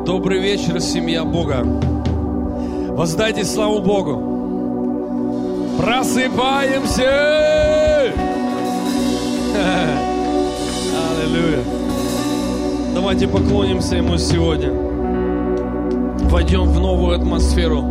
Добрый вечер, семья Бога. Воздайте славу Богу. Просыпаемся! Аллилуйя. Давайте поклонимся Ему сегодня. Войдем в новую атмосферу.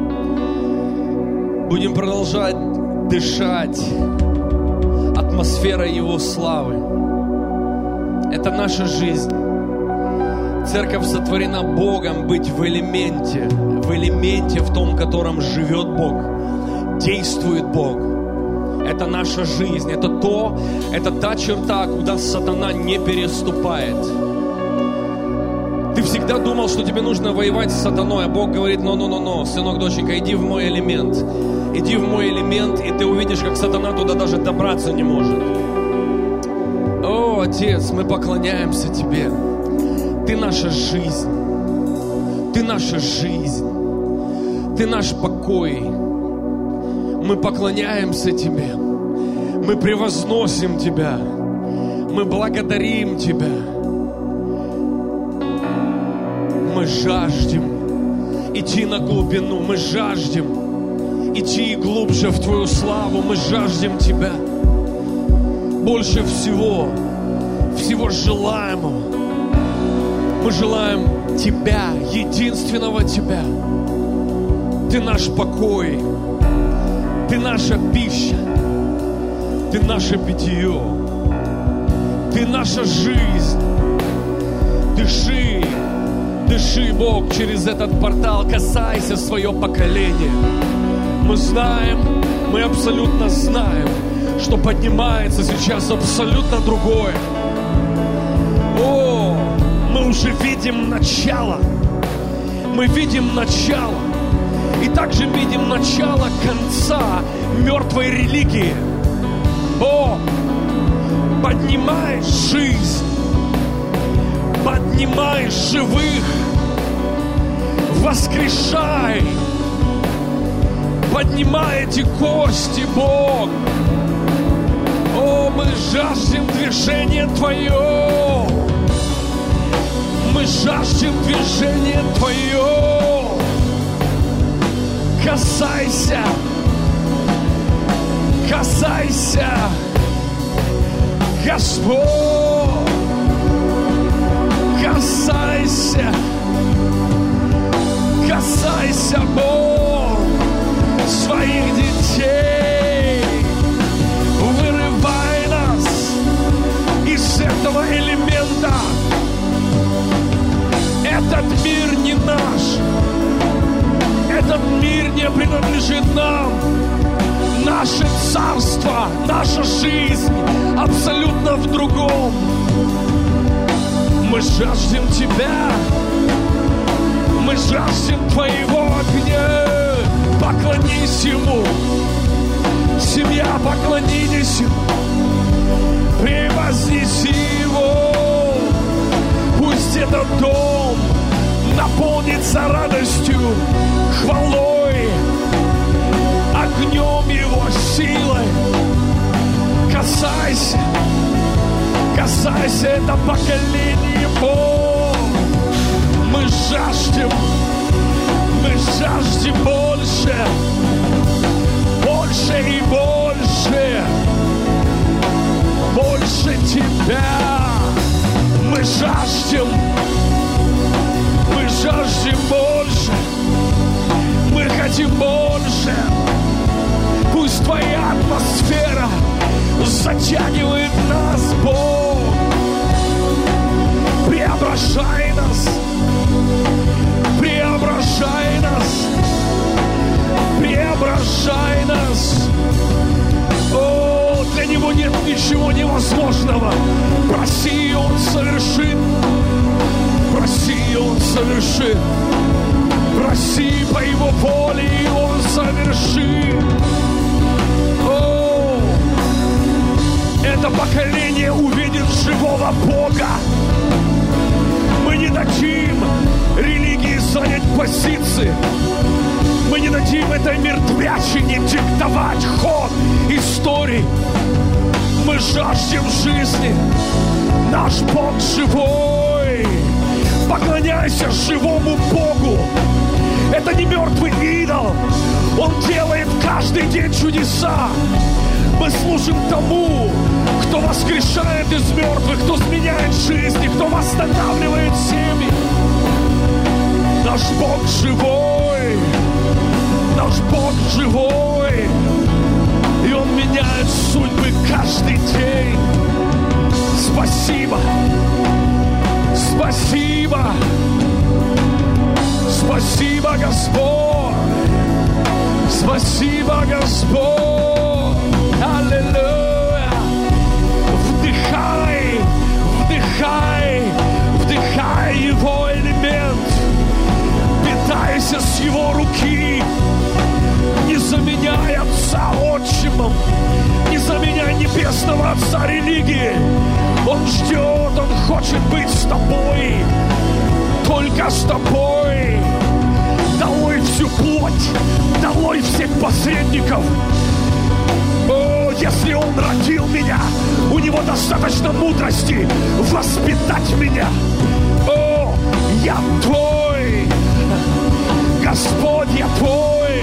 Будем продолжать дышать атмосферой Его славы. Это наша жизнь. Церковь сотворена Богом быть в элементе, в том, в котором живет Бог, действует Бог. Это наша жизнь, это та черта, куда сатана не переступает. Ты всегда думал, что тебе нужно воевать с сатаной, а Бог говорит: но, сынок, доченька, иди в мой элемент. Иди в мой элемент, и ты увидишь, как сатана туда даже добраться не может. О, Отец, мы поклоняемся Тебе. Ты наша жизнь. Ты наша жизнь. Ты наш покой. Мы поклоняемся Тебе. Мы превозносим Тебя. Мы благодарим Тебя. Мы жаждем идти на глубину. Мы жаждем идти глубже в Твою славу. Мы жаждем Тебя. Больше всего желаемого. Мы желаем Тебя, единственного Тебя. Ты наш покой. Ты наша пища. Ты наше питье. Ты наша жизнь. Дыши, дыши, Бог, через этот портал. Касайся свое поколение. Мы знаем, мы абсолютно знаем, что поднимается сейчас абсолютно другое. О, мы уже видим начало. Мы видим начало. И также видим начало конца мертвой религии. О, поднимай жизнь. Поднимай живых. Воскрешай. Поднимай эти кости, Бог. О, мы жаждем движения Твое. Мы жаждем движения Твое. Касайся. Касайся. Господь. Касайся. Касайся, Бог, своих детей. Вырывай нас из этого элемента. Этот мир не наш. Этот мир не принадлежит нам. Наше царство, наша жизнь абсолютно в другом. Мы жаждем Тебя. Мы жаждем Твоего огня. Поклонись Ему. Семья, поклонитесь Ему. Превознеси Его. Пусть этот дом наполнится радостью, хвалой, огнем Его, силой. Касайся, касайся это поколение, Бог. Мы жаждем больше, больше и больше, больше Тебя. Мы жаждем больше. Мы хотим больше. Пусть Твоя атмосфера затягивает нас, Бог. Преображай нас. Преображай нас. Преображай нас. О, для Него нет ничего невозможного. Проси, Он совершит. Проси, Он совершит. Проси по Его воле, и Он совершит. О, это поколение увидит живого Бога. Мы не дадим религии занять позиции. Мы не дадим этой мертвячине диктовать ход истории. Мы жаждем жизни. Наш Бог живой. Поклоняйся Предайся живому Богу. Это не мертвый идол. Он делает каждый день чудеса. Мы служим тому, кто воскрешает из мертвых, кто изменяет жизни, кто восстанавливает семьи. Наш Бог живой. Наш Бог живой. И Он меняет судьбы каждый день. Спасибо. Спасибо. Спасибо, Господь. Спасибо, Господь. Аллилуйя. Вдыхай, вдыхай, вдыхай Его элемент. Питайся с Его руки. Не заменяй Отца отчимом. Не заменяй Небесного Отца религии. Он ждет, Он хочет быть с тобой. Только с тобой. Долой всю плоть. Долой всех посредников. О, если Он родил меня, у Него достаточно мудрости воспитать меня. О, я Твой. Господь, я Твой.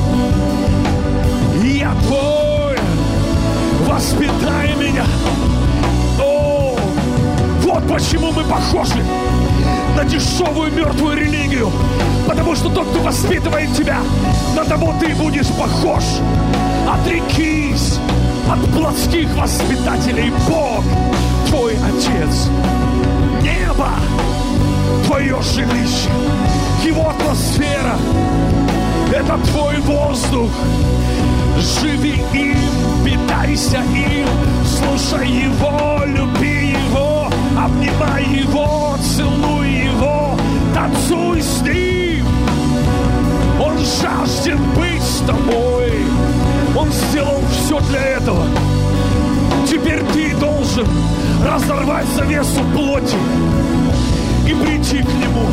Я Твой. Воспитай меня. О, вот почему мы похожи на дешевую мертвую религию. Потому что тот, кто воспитывает тебя, на того ты будешь похож. Отрекись от плотских воспитателей. Бог твой Отец. Небо твое жилище. Его атмосфера — это твой воздух. Живи им, питайся им, слушай Его, люби Его, обнимай Его, целуй Его, танцуй с Ним. Он жаждет быть с тобой. Он сделал все для этого. Теперь ты должен разорвать завесу плоти и прийти к Нему.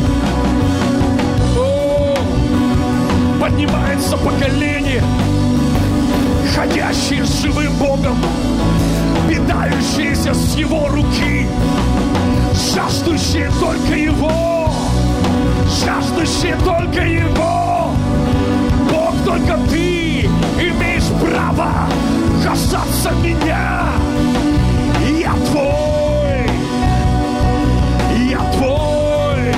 О, поднимается поколение, ходящие с живым Богом, питающиеся с Его руки, жаждущие только Его, жаждущие только Его. Бог, только Ты имеешь право касаться меня. Я Твой, я Твой,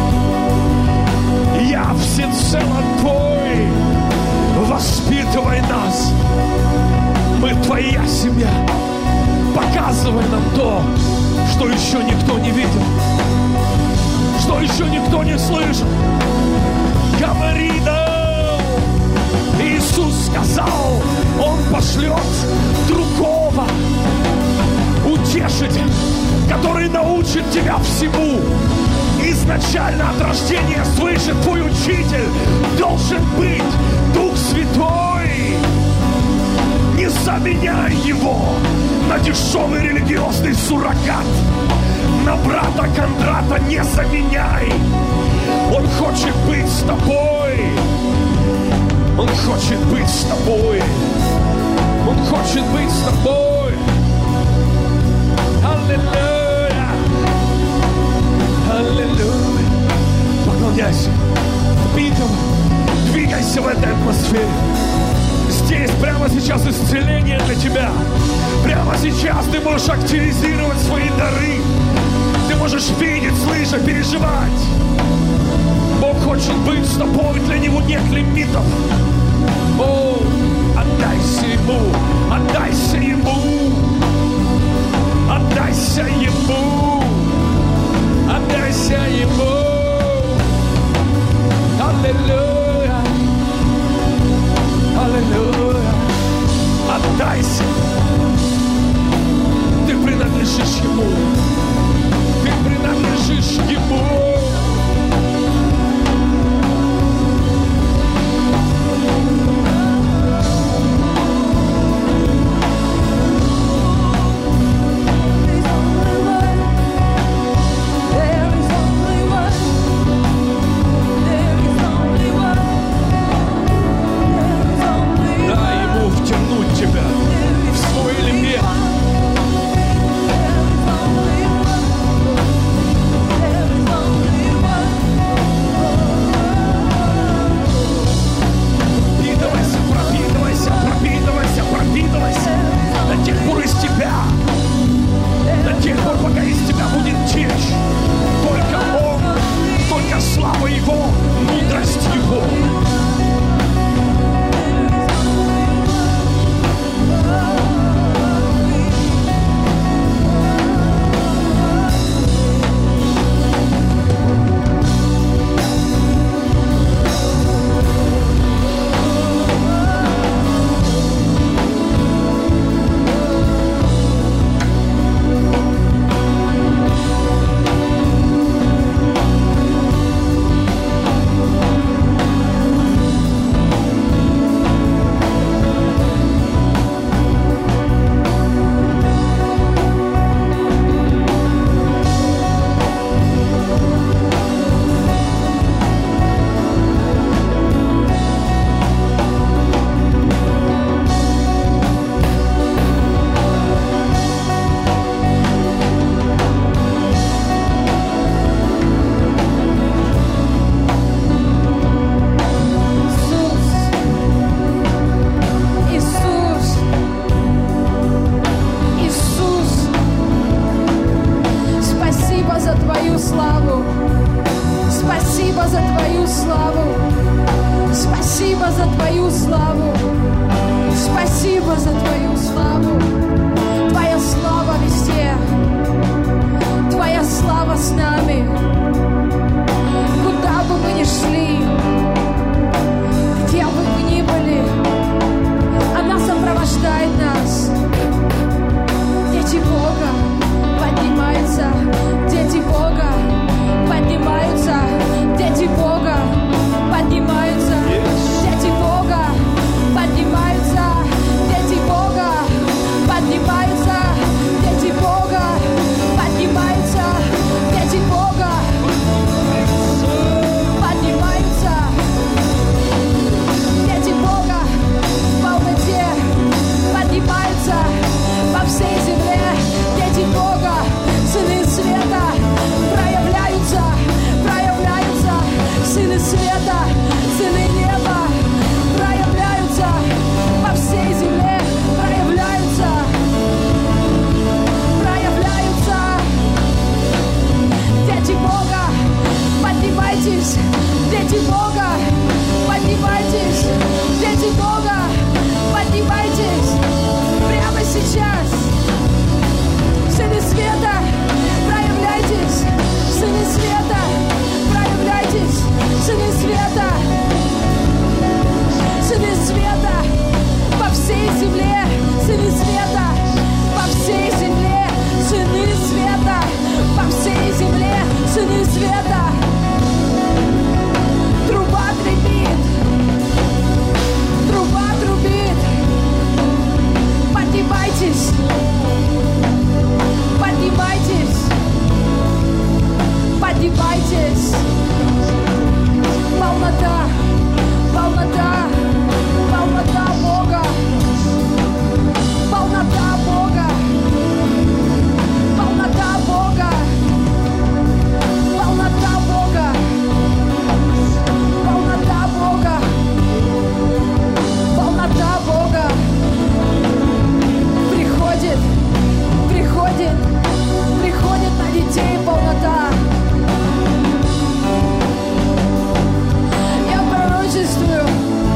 я всецело Твой. Воспитывай нас. Мы Твоя семья. Показывай нам то, что еще никто не видел, что еще никто не слышал. Говори нам. Иисус сказал, Он пошлет другого утешителя, который научит тебя всему. Изначально от рождения свыше твой учитель должен быть Дух Святой. Не заменяй его на дешевый религиозный суррогат. На брата Кондрата не заменяй. Он хочет быть с тобой. Он хочет быть с тобой. Он хочет быть с тобой. Аллилуйя. Аллилуйя. Поклоняйся. Двигайся в этой атмосфере. Здесь прямо сейчас исцеление для тебя. Прямо сейчас ты можешь активизировать свои дары. Ты можешь видеть, слышать, переживать. Бог хочет быть с тобой, для Него нет лимитов. О, отдайся Ему, отдайся Ему, отдайся Ему, отдайся Ему. Аллилуйя, аллилуйя. Отдайся. Ты принадлежишь Ему. Ты принадлежишь Ему. There is Спасибо за Твою славу. Спасибо за Твою славу. Спасибо за Твою славу. Твоя слава везде. Твоя слава с нами. Куда бы мы ни шли, где бы мы ни были, она сопровождает нас. Дети Бога поднимаются. Дети Бога поднимаются. Дети Бога поднимаются. Дети Бога поднимаются. Дети Бога поднимаются. Дети Бога поднимаются. Дети Бога поднимаются. Дети Бога в полноте поднимаются по всей земле. Дети Бога, сыны света, проявляются, проявляются. Сыны света, сыны неба, проявляются по всей земле, проявляются, проявляются. Дети Бога, поднимайтесь, дети Бога, поднимайтесь, дети Бога, поднимайтесь прямо сейчас. Сыны света, проявляйтесь, сыны света, проявляйтесь, сыны света, сыны света по всей земле, сыны света по всей земле, сыны света по всей земле, сыны света. Труба трубит, труба трубит. Поднимайтесь, поднимайтесь, поднимайтесь. Полнота, полнота, полнота Бога, полнота Бога, полнота Бога, полнота Бога, полнота Бога, полнота Бога. Приходит, приходит, приходит на детей полнота. Я пророчествую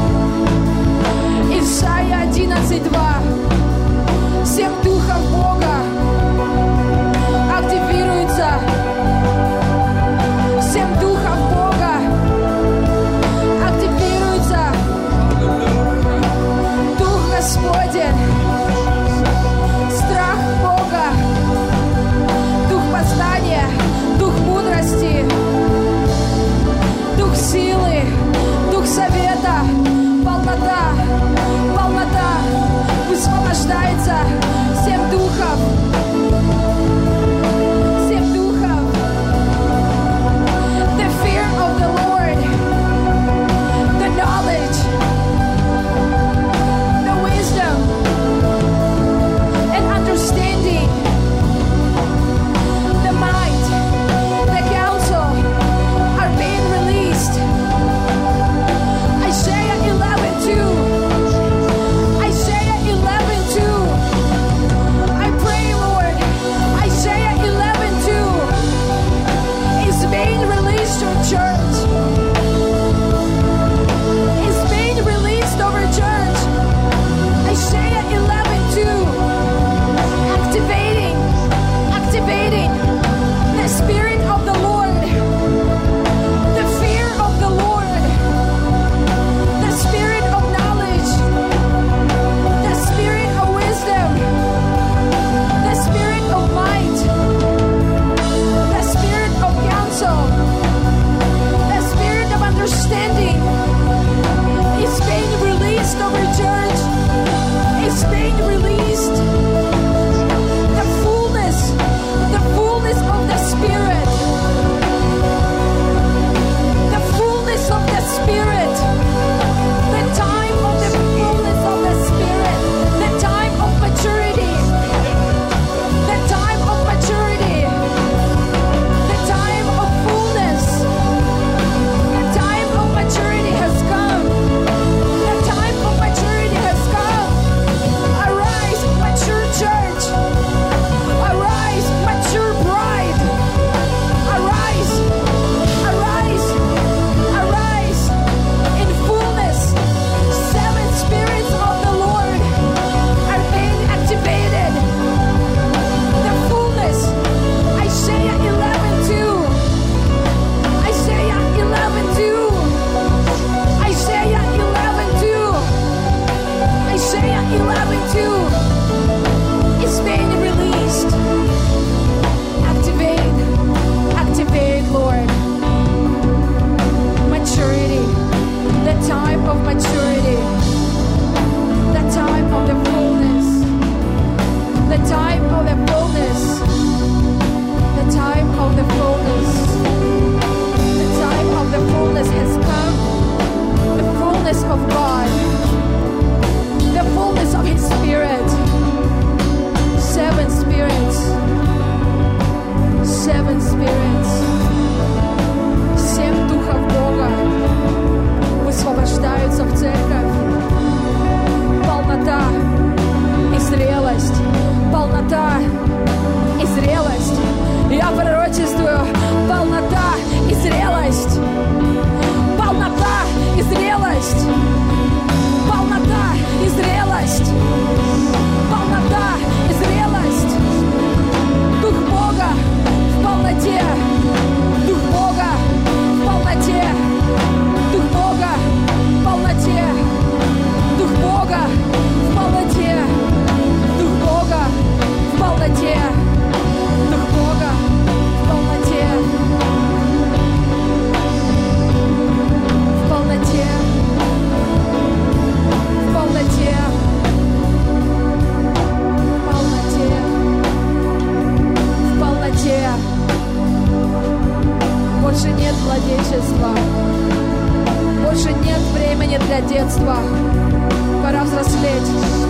Больше нет младенчества. Больше нет времени для детства. Пора взрослеть.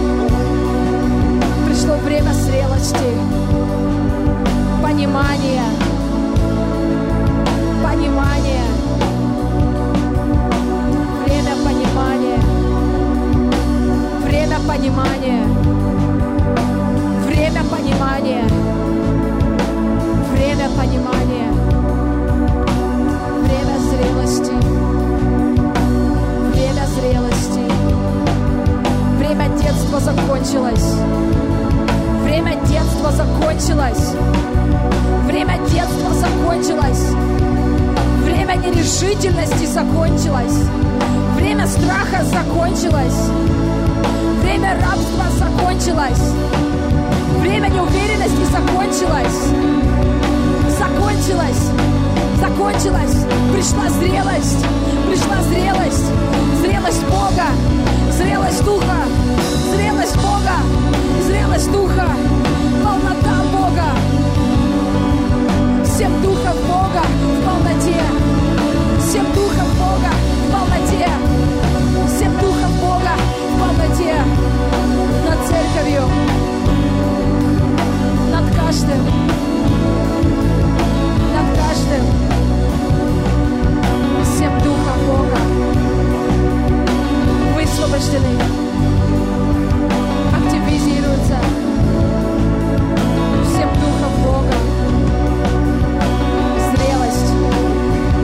Пришло время зрелости, понимания. Время понимания. Время понимания. Время понимания. Время понимания. Время зрелости. Время зрелости. Время детства закончилось. Время детства закончилось. Время детства закончилось. Время нерешительности закончилось. Время страха закончилось. Время рабства закончилось. Время неуверенности закончилось. Закончилось. Закончилось. Пришла зрелость. Пришла зрелость. Зрелость Бога. Зрелость Духа. Зрелость Бога. Зрелость Духа. Полнота Бога. 7 духов Бога в полноте. 7 духов Бога в полноте. 7 духов Бога в полноте. Над церковью. Над каждым. Над каждым. 7 духов Бога высвобождены. Активизируются. 7 духов Бога. Зрелость.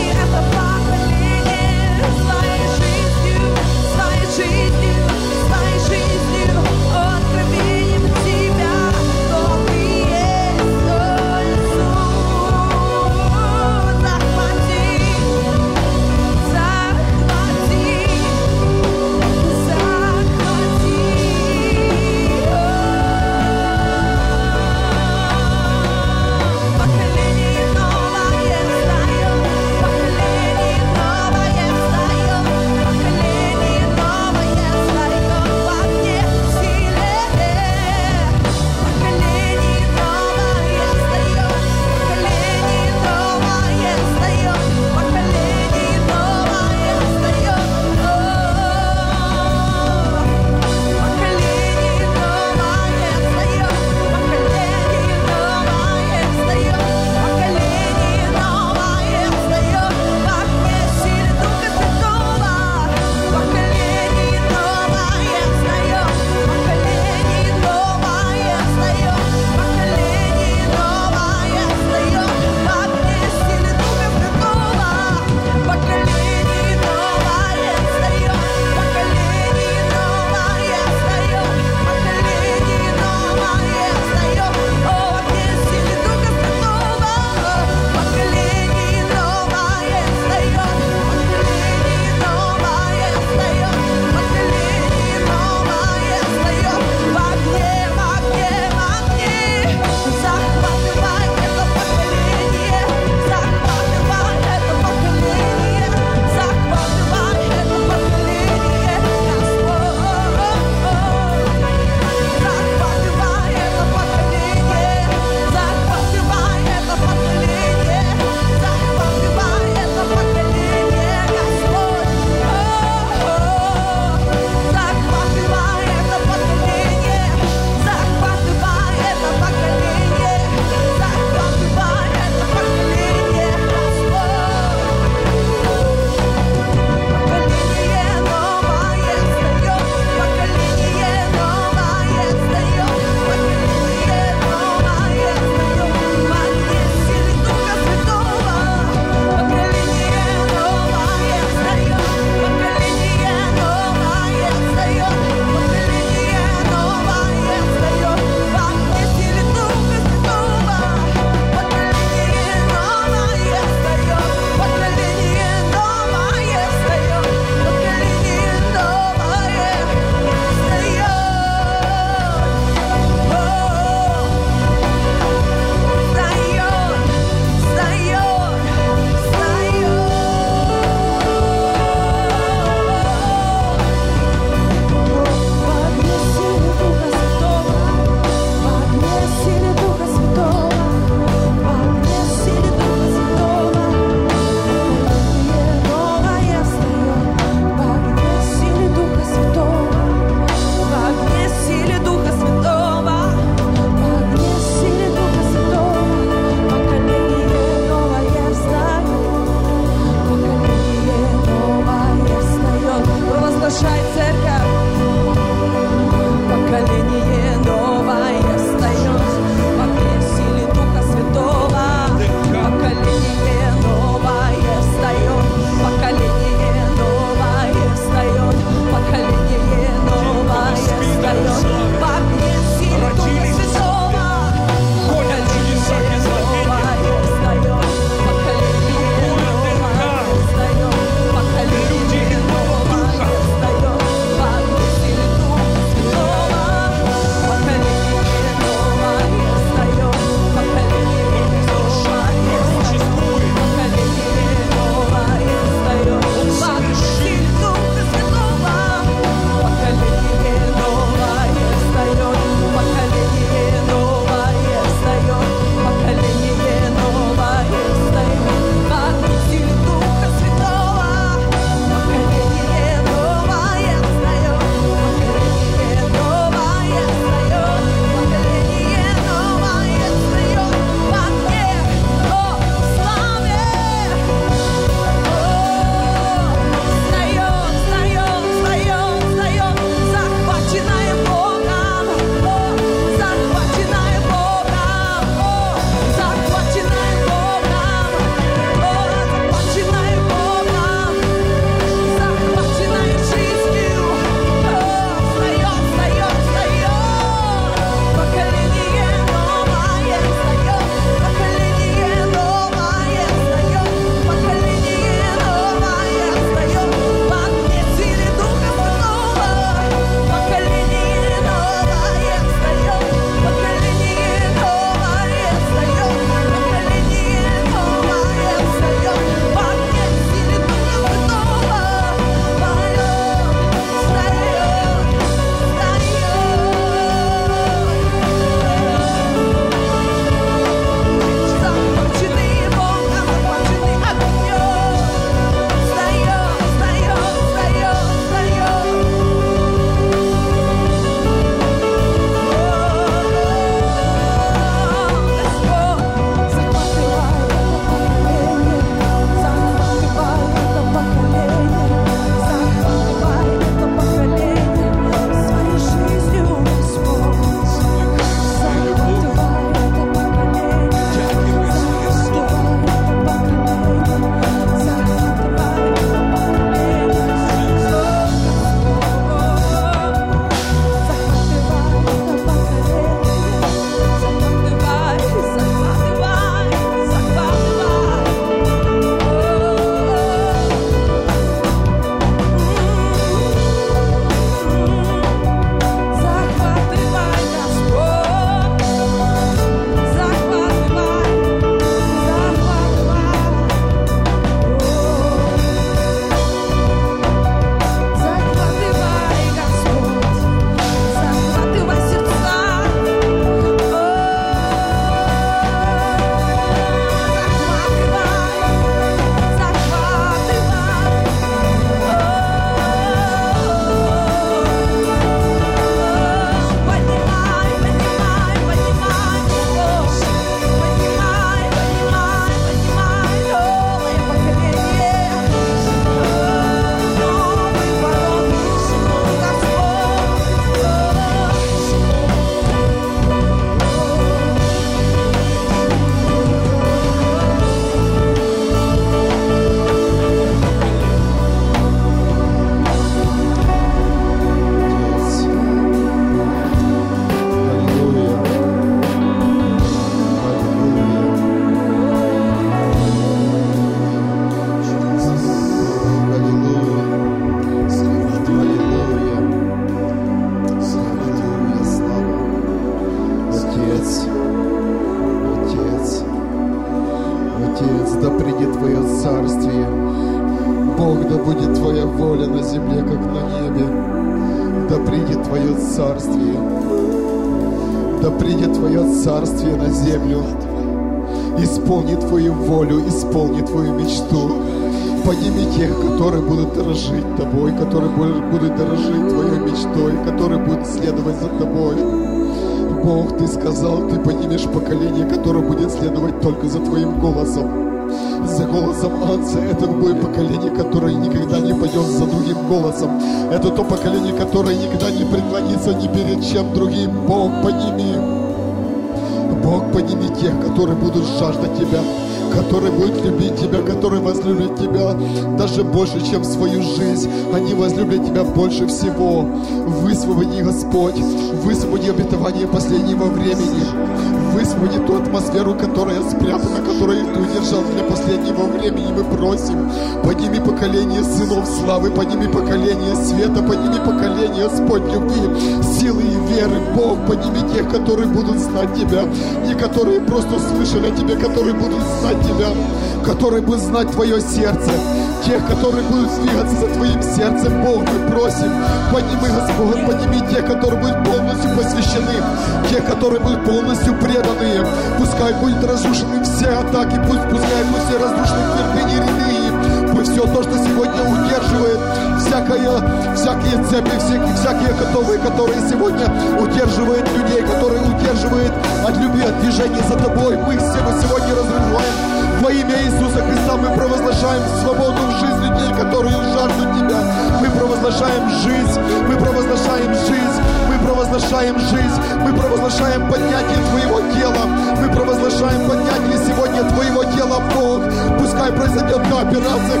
на небе. Да придет Твое царствие. Да придет Твое царствие на землю. Исполни Твою волю, исполни Твою мечту. Подними тех, которые будут дорожить Тобой, которые будут дорожить Твоей мечтой, которые будут следовать за Тобой. Бог, Ты сказал, Ты поднимешь поколение, которое будет следовать только за Твоим голосом. За голосом Отца. Это будет поколение, которое никогда не пойдет за другим голосом. Это то поколение, которое никогда не преклонится ни перед чем другим. Бог, подними. Бог, подними тех, которые будут жаждать Тебя, которые будут любить Тебя, которые возлюбят Тебя даже больше, чем свою жизнь. Они возлюбят Тебя больше всего. Высвободи, Господь, высвободи обетование последнего времени. Высвободи ту атмосферу, которая спрятана, которую Ты удержал для последнего времени. Мы просим, подними поколение сынов славы, подними поколение света, подними поколение, Господь, любви, силы и веры. Бог, подними тех, которые будут знать Тебя, не которые просто слышали о Тебе, которые будут знать Тебя, которые будут знать Твое сердце, тех, которые будут двигаться за Твоим сердцем. Бог, мы просим, подними, Господь, подними тех, которые будут полностью посвящены, тех, которые будут полностью преданные. Пускай будут разрушены все атаки, пускай будут все разрушены твердыни ряды. Пусть все то, что сегодня удерживает, всякие цепи, всякие готовые, которые сегодня удерживают людей, которые удерживают от любви, от движения за Тобой. Мы сегодня разрываем во имя Иисуса Христа. Мы провозглашаем свободу в жизнь людей, которые жаждут Тебя. Мы провозглашаем жизнь, мы провозглашаем жизнь, мы провозглашаем жизнь, мы провозглашаем поднятие Твоего тела, мы провозглашаем поднятие сегодня Твоего тела, Бог. Пускай произойдет та операция,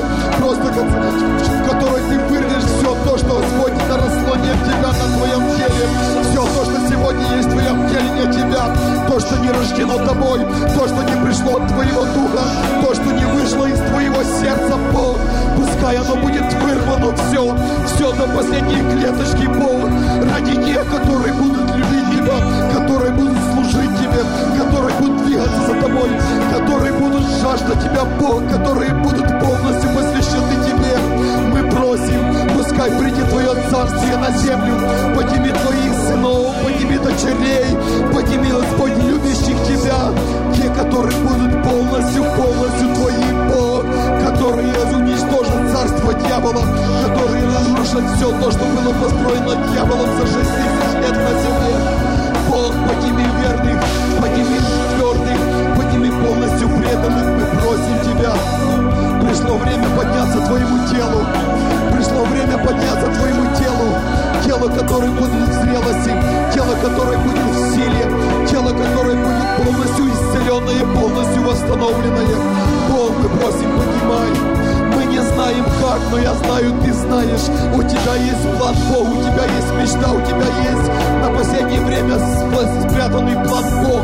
в которой Ты вырвешь все то, что, Господь, наросло не от Тебя на Твоем теле, все то, что сегодня есть в Твоем теле, не от Тебя, то, что не рождено Тобой, то, что не пришло от Твоего Духа, то, что не вышло из Твоего сердца, Бог. Пускай оно будет вырвано все до последней клеточки, Бог, ради тех, которые будут любить Тебя, которые будут служить Тебе, которые будут двигаться за Тобой, которые будут жаждать Тебя, Бог, которые будут полностью посвящены Тебе. Мы просим, пускай придет Твое царствие на землю, подними Твоих сынов, подними дочерей, подними, Господь, любящих Тебя, те, которые будут полностью Твои, Бог, которые уничтожат царство дьявола, которые разрушат все то, что было построено дьяволом за 6 000 лет на земле. Бог, подними верных, подними твердых, подними полностью преданных. Мы просим Тебя. Пришло время подняться Твоему телу. Пришло время подняться Твоему телу. Тело, которое будет в зрелости, тело, которое будет в силе, тело, которое будет полностью исцеленное, полностью восстановленное. Бог, мы просим, поднимай. Мы не знаем как, но я знаю, Ты знаешь. У Тебя есть план, Бог, у Тебя есть мечта, у Тебя есть на последнее время спрятанный план, Бог.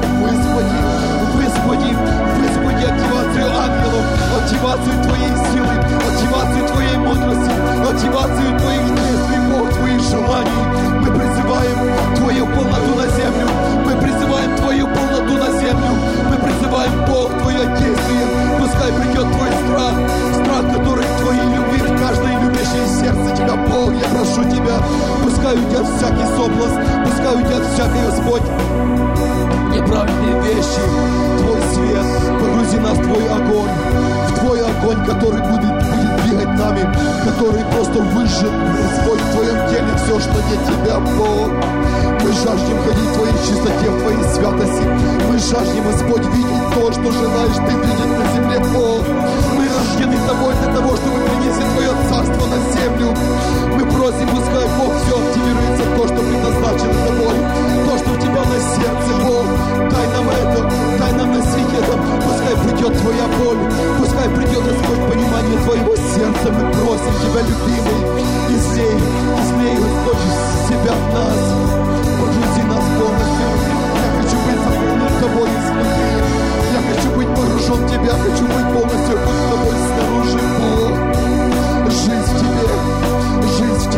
Высвободи активацию ангелов, активацию Твоей силы, активацию Твоей мудрости, активацию Твоих действий, Бог, Твоих желаний. Мы призываем Твою полноту на землю, мы призываем Твою полноту на землю, мы призываем, Бог, Твое действие. Пускай придет Твой страх, который в Твоей любви, в каждой любящей сердце Тебя, Бог, я прошу Тебя. Пускай уйдет всякий соблазн, пускай уйдет всякий, Господь, неправильные вещи. Твой свет, погрузи нас в Твой огонь, который будет двигать нами, который просто выжжет, Господь, в Твоем теле все, что не Тебя, Бог. Мы жаждем ходить в Твоей чистоте, в Твоей святости. Мы жаждем, Господь, видеть то, что желаешь Ты видеть на земле, Бог. Мы рождены Тобой для того, чтобы принести Твое царство на землю. Мы просим, пускай, Бог, все активируется, то, что предназначено Тобой, то, что у Тебя на сердце, Бог. Дай нам это, дай нам носить это. Пускай придет Твоя боль, пускай придет, Господь, понимание Твоего сердца. Мы просим Тебя, любимый, излей, Господь, себя в нас. Погрузи нас полностью. Я хочу быть заполнен Тобой изнутри. Я хочу быть погружен в Тебя. Хочу быть полностью под Тобой снаружи, Бог. Жизнь в Тебе, жизнь в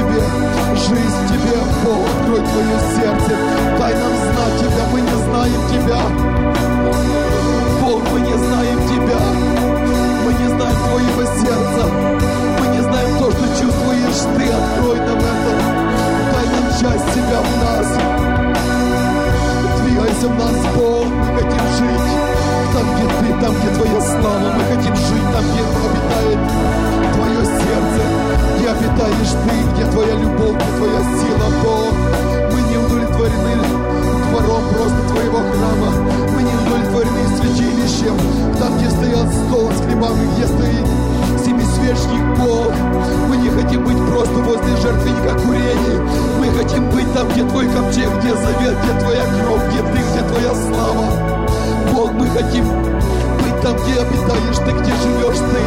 хотим быть там, где Твой ковчег, где завет, где Твоя кровь, где Ты, где Твоя слава. Бог, мы хотим быть там, где обитаешь Ты, где живешь Ты,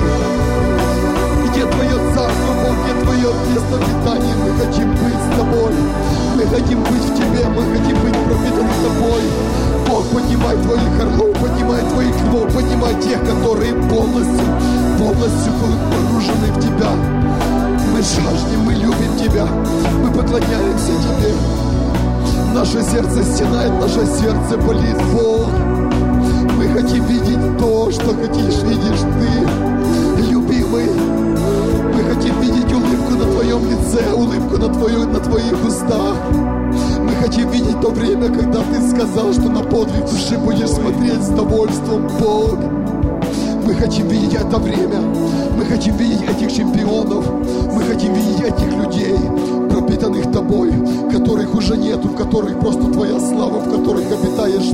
где Твое царство, Бог, где Твое место обитания. Мы хотим быть с Тобой, мы хотим быть в Тебе, мы хотим быть пропитаны Тобой. Бог, поднимай Твоих орлов, поднимай Твоих львов, поднимай тех, которые полностью погружены в Тебя. Мы жаждем, мы любим Тебя, мы поклоняемся Тебе. Наше сердце стенает, наше сердце болит, Бог. Мы хотим видеть то, что видишь Ты, любимый. Мы хотим видеть улыбку на Твоем лице, улыбку на Твоих устах. Мы хотим видеть то время, когда Ты сказал, что на подвиг души будешь смотреть с довольством, Бог. Мы хотим видеть это время. Мы хотим видеть этих чемпионов. Мы хотим видеть этих людей, пропитанных Тобой, которых уже нету, в которых просто Твоя слава, в которых обитаешь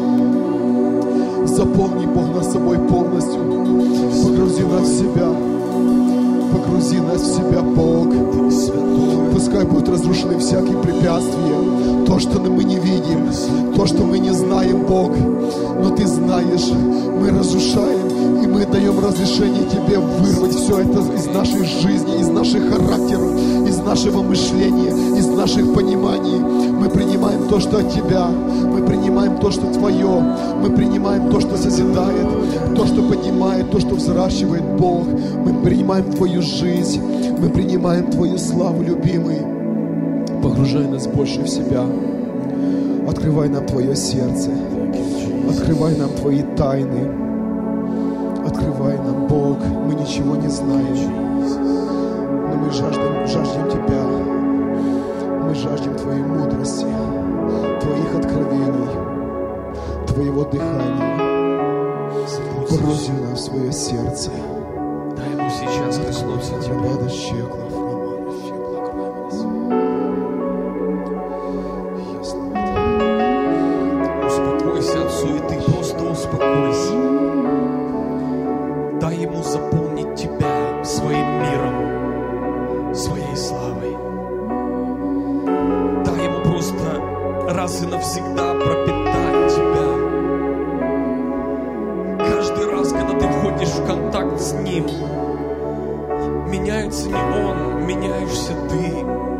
Ты. Заполни, Бог, нас собой полностью. Погрузи нас в себя. Погрузи нас в себя, Бог. Пускай будут разрушены всякие препятствия. То, что мы не видим, то, что мы не знаем, Бог. Но Ты знаешь, мы разрушаем, и мы даем разрешение Тебе вырвать все это из нашей жизни, из наших характеров, из нашего мышления, из наших пониманий. Мы принимаем то, что от Тебя, мы принимаем то, что Твое, мы принимаем то, что созидает, то, что поднимает, то, что взращивает, Бог. Мы принимаем Твою жизнь, мы принимаем Твою славу, любимый. Погружай нас больше в Себя. Открывай нам Твое сердце. Открывай нам Твои тайны. Открывай нам, Бог. Мы ничего не знаем, но мы жаждем Тебя. Мы жаждем Твоей мудрости, Твоих откровений, Твоего дыхания. Погрузи нас в свое сердце. Дай Ему сейчас коснуться Тебя. Успокойся от суеты, просто успокойся. Дай Ему заполнить тебя своим миром, своей славой. Дай Ему просто раз и навсегда пропитать тебя. Каждый раз, когда ты входишь в контакт с Ним, меняется не Он, меняешься ты.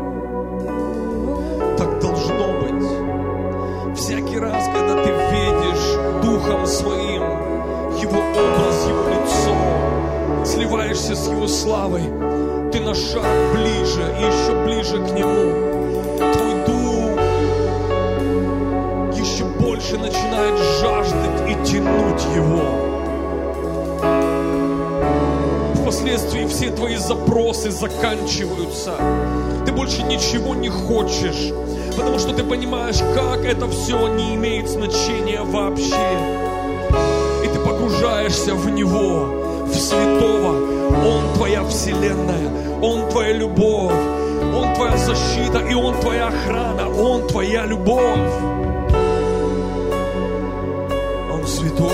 Так должно быть. Всякий раз, когда ты видишь Духом Своим Его образ, Его лицо, сливаешься с Его славой, ты на шаг ближе и еще ближе к Нему. Твой дух еще больше начинает жаждать и тянуть Его. Впоследствии все твои запросы заканчиваются. Ты больше ничего не хочешь, потому что ты понимаешь, как это все не имеет значения вообще. И ты погружаешься в Него, в Святого. Он твоя вселенная, Он твоя любовь, Он твоя защита, и Он твоя охрана, Он твоя любовь. Он святой.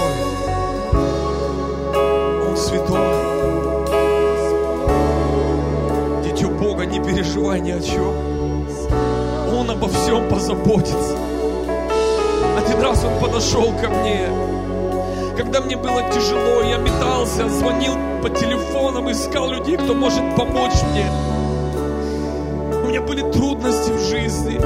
Он святой. Дитё Бога, не переживай ни о чем. Он обо всем позаботится. Один раз Он подошел ко мне, когда мне было тяжело, я метался, звонил по телефонам, искал людей, кто может помочь мне. У меня были трудности в жизни.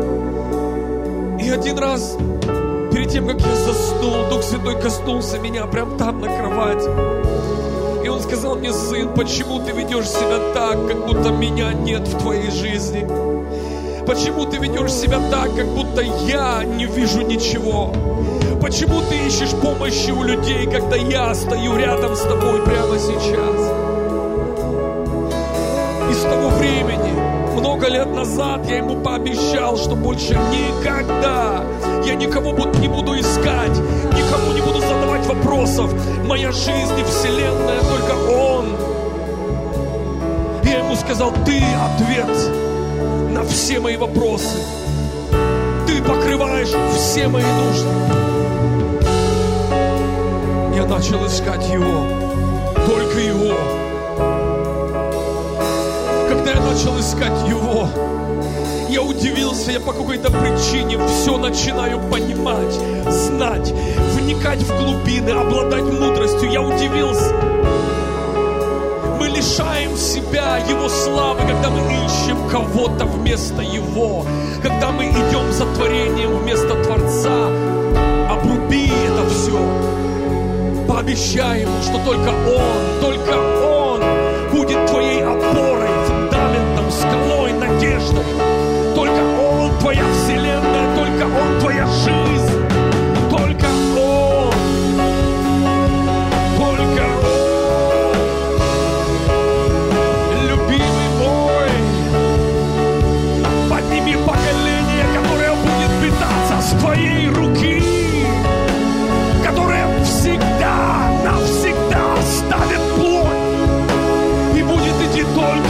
И один раз, перед тем, как я заснул, Дух Святой коснулся меня прямо там на кровати. И Он сказал мне: сын, почему ты ведешь себя так, как будто меня нет в твоей жизни? Почему ты ведешь себя так, как будто я не вижу ничего? Почему ты ищешь помощи у людей, когда я стою рядом с тобой прямо сейчас? И с того времени, много лет назад, я ему пообещал, что больше никогда я никого не буду искать, никому не буду задавать вопросов. Моя жизнь и вселенная только Он. И я ему сказал: ты ответ на все мои вопросы. Ты покрываешь все мои нужды. Я начал искать Его, только Его. Когда я начал начал искать Его, я удивился, я по какой-то причине все начинаю понимать, знать, вникать в глубины, обладать мудростью. Я удивился. Мы лишаем себя Его славы, когда мы ищем кого-то вместо Его, когда мы идем за творением вместо Творца. Обруби это все. Пообещай Ему, что только Он будет твоей опорой, фундаментом, скалой, надеждой. Только Он твоя вселенная, только Он твоя жизнь, только Он, только Он, любимый мой. Подними поколение, которое будет питаться с твоей руки, которое всегда, навсегда ставит плоть и будет идти только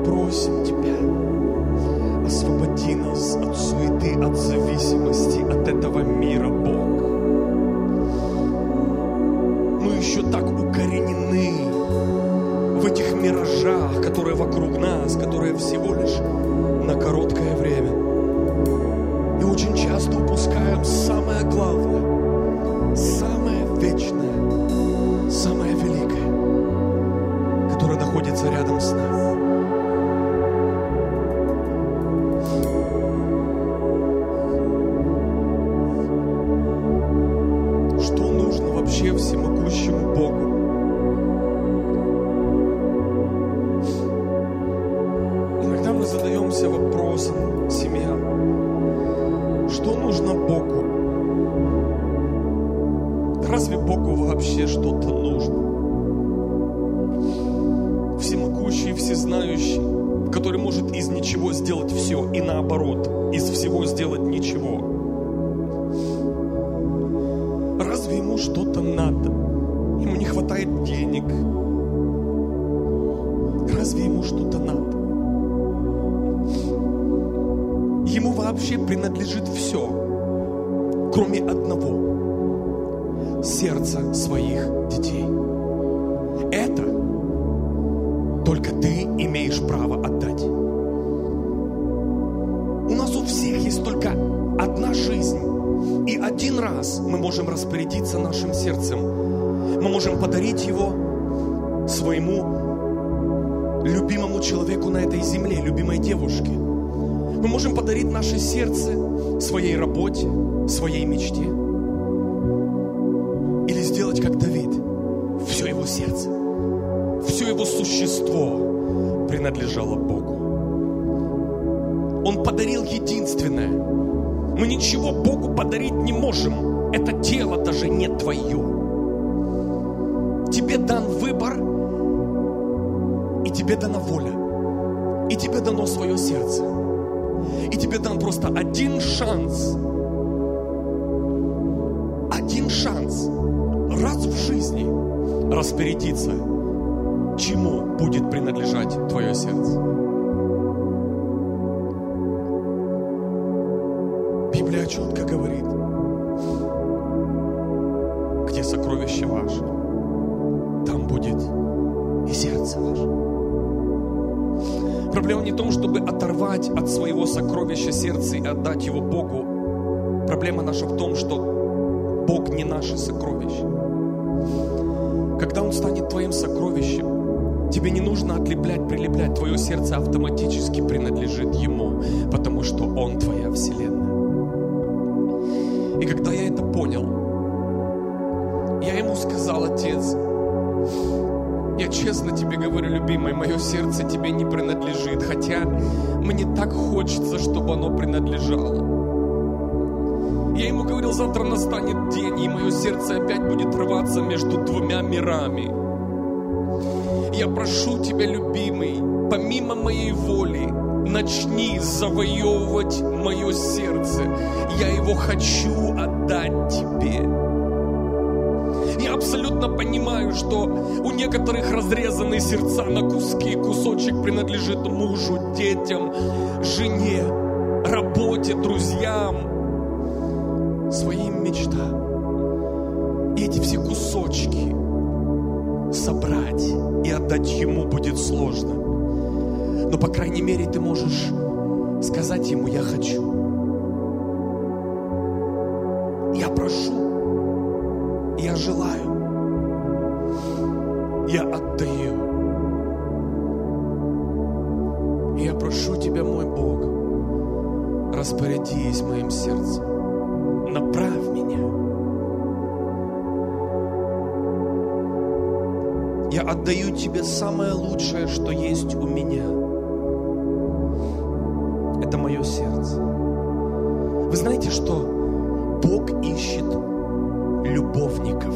просим Тебя, освободи нас от суеты, от зависимости, от этого мира, Бог. Мы еще так укоренены в этих миражах, которые вокруг нас, которые всего лишь на короткое время. И очень часто упускаем самое главное, самое вечное, самое великое, которое находится рядом с нами. Что нужно вообще всемогущему Богу? Иногда мы задаемся вопросом, семья, что нужно Богу? Разве Богу вообще что-то нужно? Всемогущий, всезнающий, который может из ничего сделать все, и наоборот, из всего сделать ничего. Разве ему что-то надо? Ему не хватает денег. Разве ему что-то надо? Ему вообще принадлежит все, кроме одного – сердца своих детей. Это только ты имеешь право отдать. У нас у всех есть только одна жизнь. И один раз мы можем распорядиться нашим сердцем. Мы можем подарить его своему любимому человеку на этой земле, любимой девушке. Мы можем подарить наше сердце своей работе, своей мечте. Или сделать, как Давид. Все его сердце, все его существо принадлежало Богу. Он подарил единственное. Мы ничего Богу подарить не можем. Это тело даже не твое. Тебе дан выбор, и тебе дана воля, и тебе дано свое сердце. И тебе дан просто один шанс раз в жизни распорядиться, чему будет принадлежать твое сердце. Библия четко говорит, где сокровище ваше, там будет и сердце ваше. Проблема не в том, чтобы оторвать от своего сокровища сердце и отдать его Богу. Проблема наша в том, что Бог не наше сокровище. Когда Он станет твоим сокровищем, тебе не нужно отлеплять, прилеплять. Твое сердце автоматически принадлежит Ему, потому что Он твоя вселенная. И когда я это понял, я Ему сказал: Отец, я честно тебе говорю, любимый, мое сердце тебе не принадлежит, хотя мне так хочется, чтобы оно принадлежало. Я ему говорил, завтра настанет день, и мое сердце опять будет рваться между двумя мирами. Я прошу тебя, любимый, помимо моей воли, начни завоевывать мое сердце. Я его хочу отдать тебе. Я абсолютно понимаю, что у некоторых разрезаны сердца на куски. Кусочек принадлежит мужу, детям, жене, работе, друзьям, своим мечтам. И эти все кусочки собрать и отдать ему будет сложно. Но, по крайней мере, ты можешь сказать ему: я хочу. Я прошу. Я желаю, я отдаю. И я прошу тебя, мой Бог, распорядись моим сердцем, направь меня. Я отдаю тебе самое лучшее, что есть у меня. Это мое сердце. Вы знаете, что Бог ищет любовников.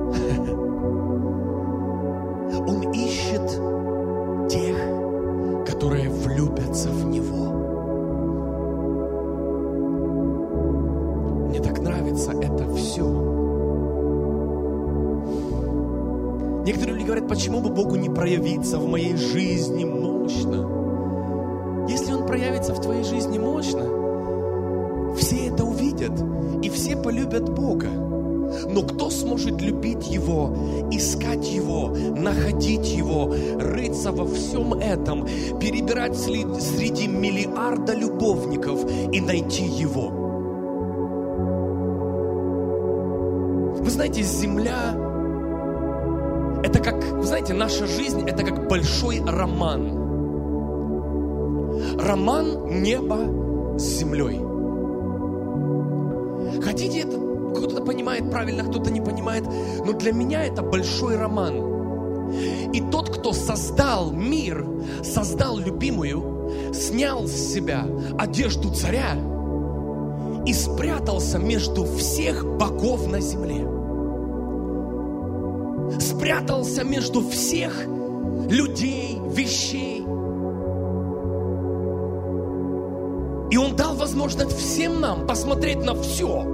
Он ищет тех, которые влюбятся в Него. Мне так нравится это все. Некоторые люди говорят, почему бы Богу не проявиться в моей жизни мощно? проявится в твоей жизни мощно, все это увидят, и все полюбят Бога. Но кто сможет любить Его, искать Его, находить Его, рыться во всем этом, перебирать среди миллиарда любовников и найти Его? Вы знаете, земля, это как, вы знаете, наша жизнь, это как большой роман. Роман неба с землей. Хотите это? Кто-то понимает правильно, кто-то не понимает. Но для меня это большой роман. И тот, кто создал мир, создал любимую, снял с себя одежду царя и спрятался между всех богов на земле. Спрятался между всех людей, вещей. И Он дал возможность всем нам посмотреть на все.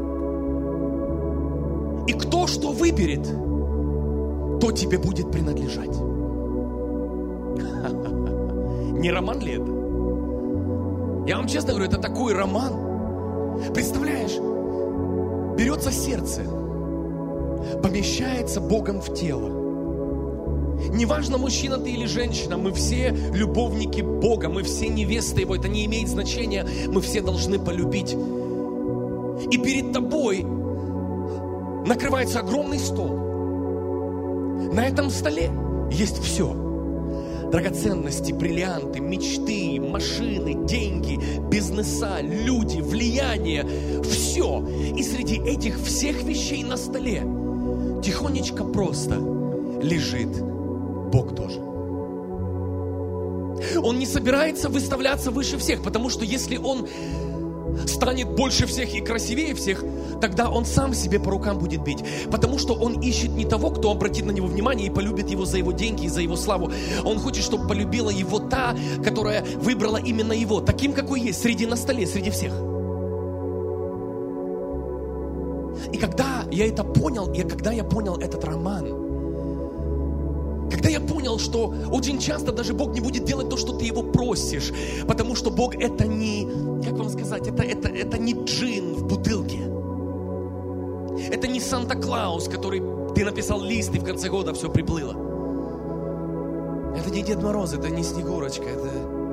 И кто что выберет, то тебе будет принадлежать. Не роман ли это? Я вам честно говорю, это такой роман. Представляешь, берется сердце, помещается Богом в тело. Неважно, мужчина ты или женщина, мы все любовники Бога, мы все невесты Его, это не имеет значения, мы все должны полюбить. И перед тобой накрывается огромный стол. На этом столе есть все. Драгоценности, бриллианты, мечты, машины, деньги, бизнеса, люди, влияние. Все. И среди этих всех вещей на столе тихонечко просто лежит Бог тоже. Он не собирается выставляться выше всех, потому что если Он станет больше всех и красивее всех, тогда Он сам себе по рукам будет бить. Потому что Он ищет не того, кто обратит на Него внимание и полюбит Его за Его деньги и за Его славу. Он хочет, чтобы полюбила Его та, которая выбрала именно Его, таким, какой есть, на столе, среди всех. И когда я это понял, когда я понял этот роман, когда я понял, что очень часто даже Бог не будет делать то, что ты Его просишь, потому что Бог это не, как вам сказать, это не джин в бутылке. Это не Санта-Клаус, который ты написал лист и в конце года все приплыло. Это не Дед Мороз, это не Снегурочка, это...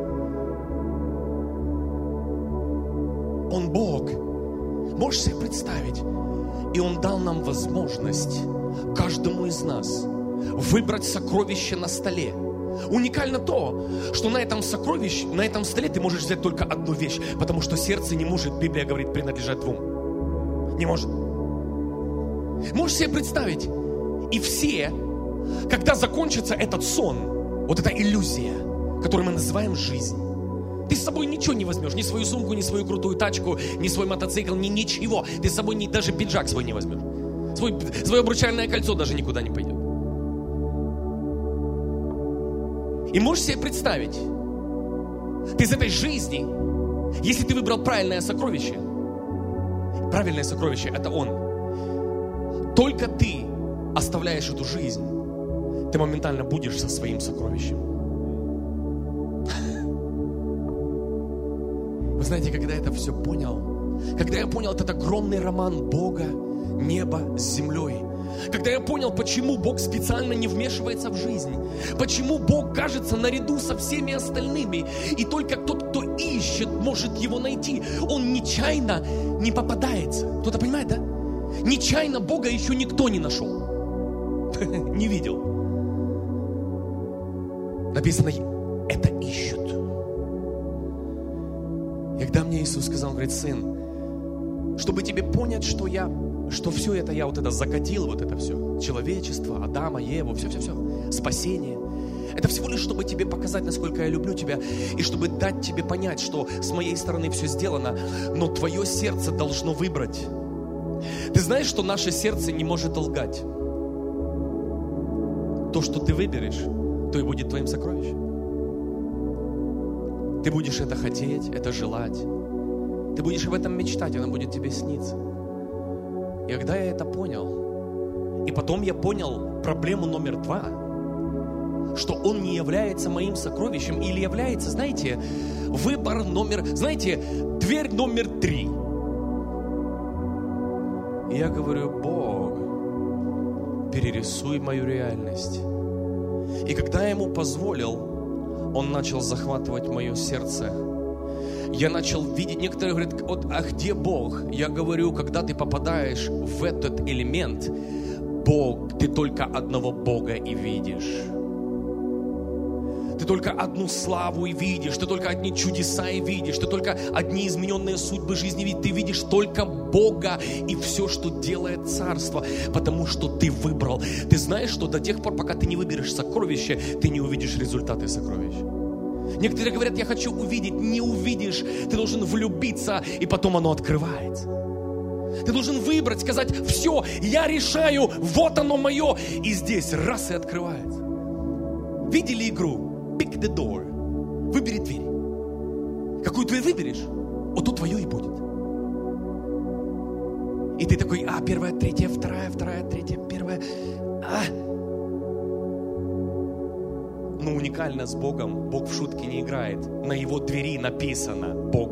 Он Бог. Можешь себе представить? И Он дал нам возможность, каждому из нас, выбрать сокровище на столе. Уникально то, что на этом сокровище, на этом столе ты можешь взять только одну вещь, потому что сердце не может, Библия говорит, принадлежать двум. Не может. Можешь себе представить? И все, когда закончится этот сон, вот эта иллюзия, которую мы называем жизнь, ты с собой ничего не возьмешь, ни свою сумку, ни свою крутую тачку, ни свой мотоцикл, ни ничего. Ты с собой даже пиджак свой не возьмешь. Свое обручальное кольцо даже никуда не пойдет. И можешь себе представить, ты из этой жизни, если ты выбрал правильное сокровище это Он. Только ты оставляешь эту жизнь, ты моментально будешь со своим сокровищем. Вы знаете, когда я это все понял, когда я понял этот огромный роман Бога, неба с землей, когда я понял, почему Бог специально не вмешивается в жизнь, почему Бог кажется наряду со всеми остальными, и только тот, кто ищет, может Его найти. Он нечаянно не попадается. Кто-то понимает, да? Нечаянно Бога еще никто не нашел. Не видел. Написано, это ищут. И когда мне Иисус сказал, он говорит, сын, чтобы тебе понять, что все это я вот это закатил, вот это все, человечество, Адама, Еву, все, спасение. Это всего лишь, чтобы тебе показать, насколько я люблю тебя, и чтобы дать тебе понять, что с моей стороны все сделано, но твое сердце должно выбрать. Ты знаешь, что наше сердце не может лгать? То, что ты выберешь, то и будет твоим сокровищем. Ты будешь это хотеть, это желать. Ты будешь об этом мечтать, оно будет тебе сниться. И когда я это понял, и потом я понял проблему номер 2, что Он не является моим сокровищем или является, знаете, выбор номер, знаете, дверь номер 3. И я говорю: Бог, перерисуй мою реальность. И когда я Ему позволил, Он начал захватывать мое сердце. Я начал видеть, некоторые говорят: вот, а где Бог? Я говорю, когда ты попадаешь в этот элемент, Бог, ты только одного Бога и видишь. Ты только одну славу и видишь, ты только одни чудеса и видишь, ты только одни измененные судьбы жизни видишь. Ты видишь только Бога и все, что делает Царство, потому что ты выбрал. Ты знаешь, что до тех пор, пока ты не выберешь сокровище, ты не увидишь результаты сокровища. Некоторые говорят: я хочу увидеть, не увидишь. Ты должен влюбиться, и потом оно открывается. Ты должен выбрать, сказать: все, я решаю, вот оно мое. И здесь раз и открывается. Видели игру? Pick the door. Выбери дверь. Какую дверь выберешь, вот то твое и будет. И ты такой: первая, третья, вторая, третья, первая. Но уникально с Богом, Бог в шутки не играет. На Его двери написано Бог.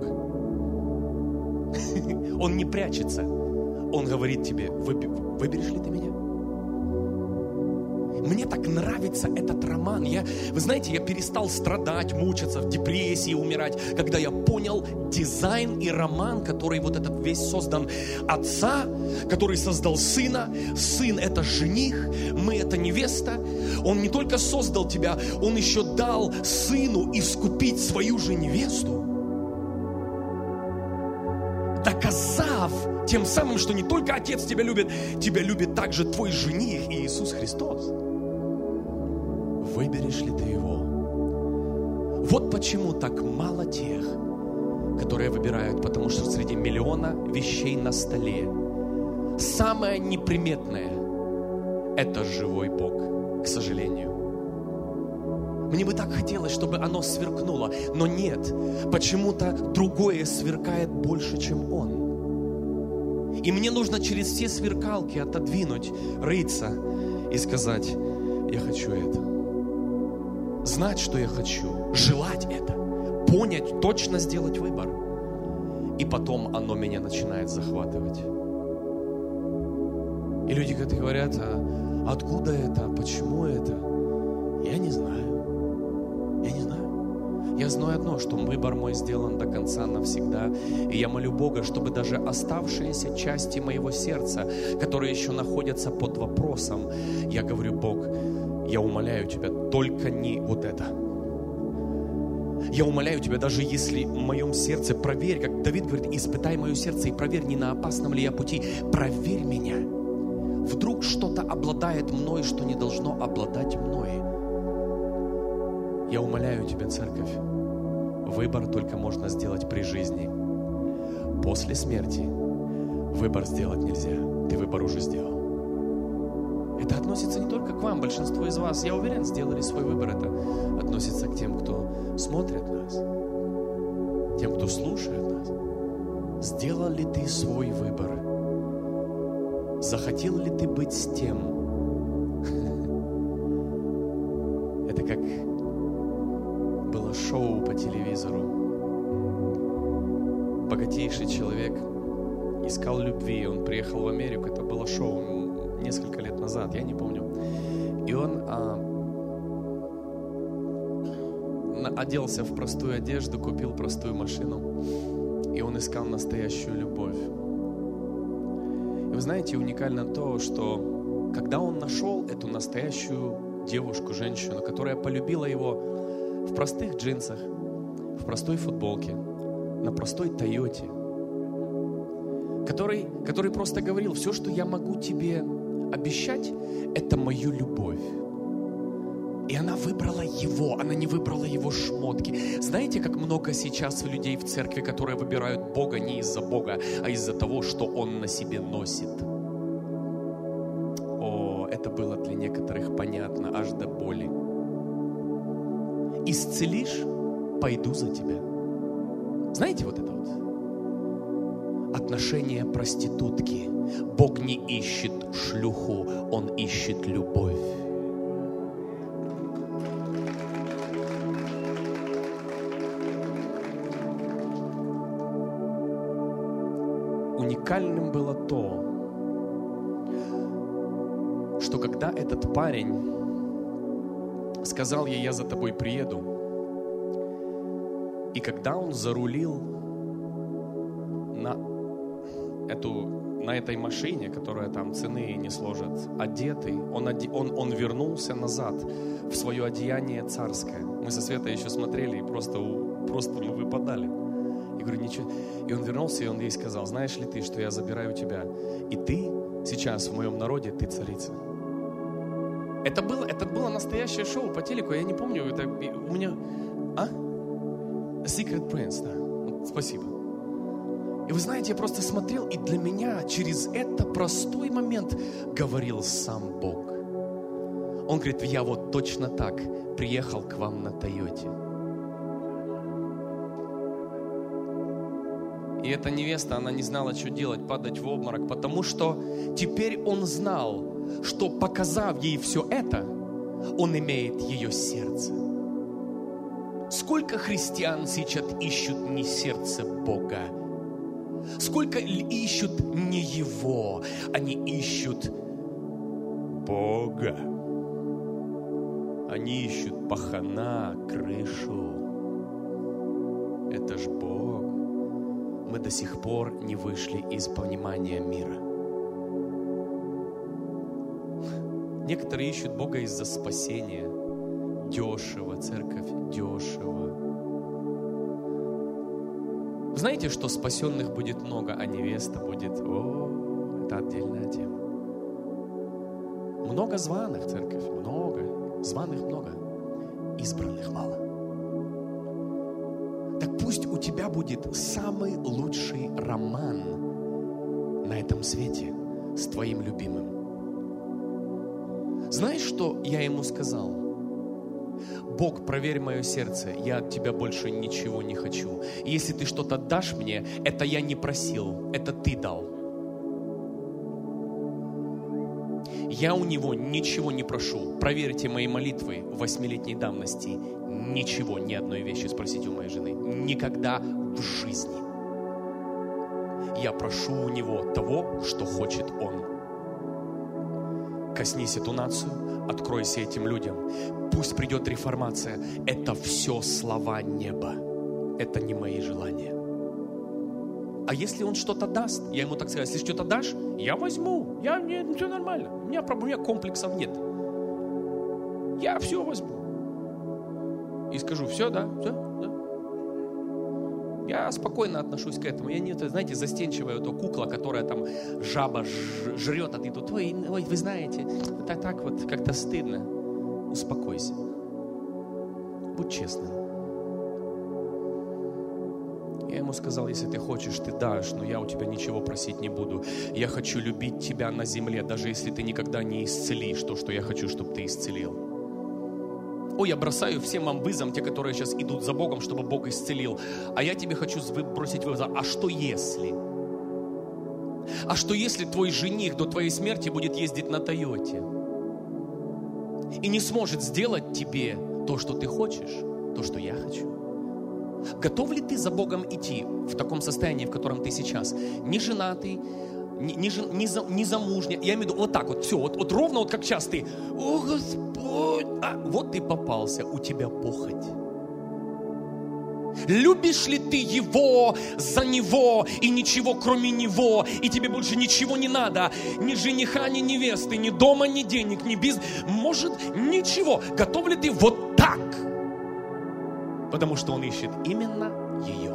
Он не прячется. Он говорит тебе: выберешь ли ты меня? Мне так нравится этот роман. Вы знаете, я перестал страдать, мучиться, в депрессии умирать, когда я понял дизайн и роман, который вот этот весь создан. Отца, который создал сына. Сын — это жених, мы — это невеста. Он не только создал тебя, он еще дал сыну искупить свою же невесту, доказав тем самым, что не только Отец тебя любит также твой жених Иисус Христос. Выберешь ли ты Его? Вот почему так мало тех, которые выбирают, потому что среди миллиона вещей на столе самое неприметное — это живой Бог, к сожалению. Мне бы так хотелось, чтобы оно сверкнуло, но нет, почему-то другое сверкает больше, чем Он. И мне нужно через все сверкалки отодвинуть, рыться и сказать: я хочу это. Знать, что я хочу, желать это, понять, точно сделать выбор. И потом оно меня начинает захватывать. И люди говорят: откуда это, почему это? Я не знаю. Я знаю одно, что выбор мой сделан до конца навсегда. И я молю Бога, чтобы даже оставшиеся части моего сердца, которые еще находятся под вопросом, я говорю: Бог, я умоляю Тебя, только не вот это. Я умоляю Тебя, даже если в моем сердце, проверь, как Давид говорит: испытай мое сердце и проверь, не на опасном ли я пути. Проверь меня. Вдруг что-то обладает мной, что не должно обладать мной. Я умоляю Тебя, церковь, выбор только можно сделать при жизни. После смерти выбор сделать нельзя. Ты выбор уже сделал. Это относится не только к вам, большинство из вас, я уверен, сделали свой выбор. Это относится к тем, кто смотрит нас, тем, кто слушает нас. Сделал ли ты свой выбор? Захотел ли ты быть с тем? Это как было шоу по телевизору. Богатейший человек искал любви, он приехал в Америку, это было шоу несколько лет назад, я не помню. И он оделся в простую одежду, купил простую машину, и он искал настоящую любовь. И вы знаете, уникально то, что когда он нашел эту настоящую девушку, женщину, которая полюбила его в простых джинсах, в простой футболке, на простой Тойоте, который просто говорил: все, что я могу тебе обещать, это мою любовь. И она выбрала его, она не выбрала его шмотки. Знаете, как много сейчас людей в церкви, которые выбирают Бога не из-за Бога, а из-за того, что Он на себе носит. О, это было для некоторых понятно аж до боли. Исцелишь, пойду за тебя. Знаете вот это вот? Отношения проститутки. Бог не ищет шлюху, Он ищет любовь. уникальным было то, что когда этот парень сказал ей: я за тобой приеду, и когда он зарулил на этой машине, которая там цены не сложит, одетый, он вернулся назад в свое одеяние царское. Мы со Светой еще смотрели, и просто мы выпадали. Я говорю, ничего. И он вернулся, и он ей сказал: знаешь ли ты, что я забираю тебя, и ты сейчас в моем народе, ты царица. Это было настоящее шоу по телеку, я не помню, это у меня... Secret Prince, да. Вот, спасибо. И вы знаете, я просто смотрел, и для меня через это простой момент говорил сам Бог. Он говорит: я вот точно так приехал к вам на Тойоте. И эта невеста, она не знала, что делать, падать в обморок, потому что теперь он знал, что, показав ей все это, он имеет ее сердце. Сколько христиан сейчас ищут не сердце Бога? Сколько ищут не Его, они ищут Бога. Они ищут пахана, крышу. Это ж Бог. Мы до сих пор не вышли из понимания мира. Некоторые ищут Бога из-за спасения. Дешево, церковь, дешево. Вы знаете, что спасенных будет много, а невеста будет... это отдельная тема. Много званых, церковь, много. Званых много, избранных мало. Так пусть у тебя будет самый лучший роман на этом свете с твоим любимым. Знаешь, что я ему сказал? Бог, проверь мое сердце, я от тебя больше ничего не хочу. И если ты что-то дашь мне, это я не просил, это ты дал. Я у него ничего не прошу. Проверьте мои молитвы 8-летней давности. Ничего, ни одной вещи спросите у моей жены. Никогда в жизни. Я прошу у него того, что хочет он. Коснись эту нацию, откройся этим людям. Пусть придет реформация. Это все слова неба. Это не мои желания. А если он что-то даст, я ему так сказал: если что-то дашь, я возьму. Все нормально. У меня комплексов нет. Я все возьму. И скажу: все, да, все, да. Я спокойно отношусь к этому. Я не, знаете, застенчивая эта кукла, которая там жаба жрет, а ты тут: ой, вы знаете, так вот как-то стыдно. Успокойся. Будь честным. Я ему сказал: если ты хочешь, ты дашь, но я у тебя ничего просить не буду. Я хочу любить тебя на земле, даже если ты никогда не исцелишь то, что я хочу, чтобы ты исцелил. Ой, я бросаю всем вам вызов, те, которые сейчас идут за Богом, чтобы Бог исцелил. А я тебе хочу бросить вызов: а что если? А что если твой жених до твоей смерти будет ездить на Тойоте и не сможет сделать тебе то, что ты хочешь, то, что я хочу? Готов ли ты за Богом идти в таком состоянии, в котором ты сейчас? Не женатый, не замужняя. Я имею в виду вот так вот, все, вот ровно вот как сейчас ты: о, Господь, вот ты попался, у тебя похоть. Любишь ли ты Его за Него и ничего кроме Него, и тебе больше ничего не надо, ни жениха, ни невесты, ни дома, ни денег, ни бизнеса, может, ничего. Готов ли ты вот так? Потому что Он ищет именно ее.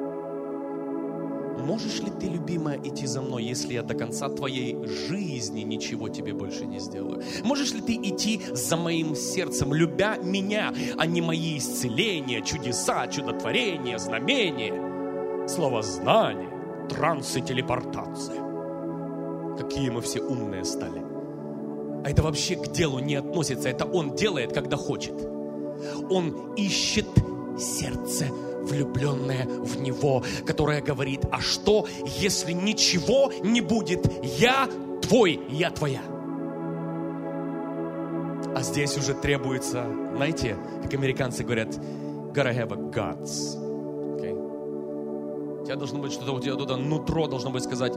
Можешь ли ты, любимая, идти за мной, если я до конца твоей жизни ничего тебе больше не сделаю? Можешь ли ты идти за моим сердцем, любя меня, а не мои исцеления, чудеса, чудотворения, знамения, словознание, трансы, телепортация? Какие мы все умные стали. А это вообще к делу не относится. Это Он делает, когда хочет. Он ищет сердце, влюбленное в Него, которое говорит: а что, если ничего не будет? Я твой, я твоя. А здесь уже требуется, знаете, как американцы говорят, gotta have a guts. Okay? У тебя должно быть что-то, у тебя туда нутро должно быть сказать: